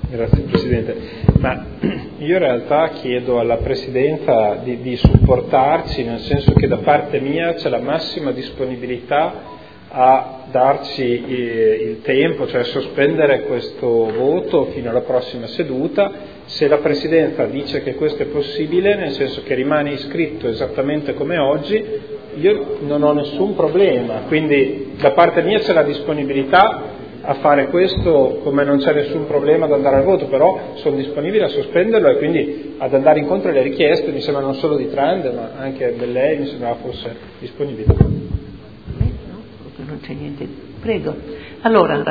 Grazie Presidente. Ma io in realtà chiedo alla Presidenza di supportarci, nel senso che da parte mia c'è la massima disponibilità a darci il tempo, cioè sospendere questo voto fino alla prossima seduta. Se la Presidenza dice che questo è possibile, nel senso che rimane iscritto esattamente come oggi, io non ho nessun problema, quindi da parte mia c'è la disponibilità a fare questo, come non c'è nessun problema ad andare al voto, però sono disponibile a sospenderlo e quindi ad andare incontro alle richieste, mi sembra non solo di Trend ma anche di lei, mi sembrava fosse disponibile. No, non c'è niente. Prego. Allora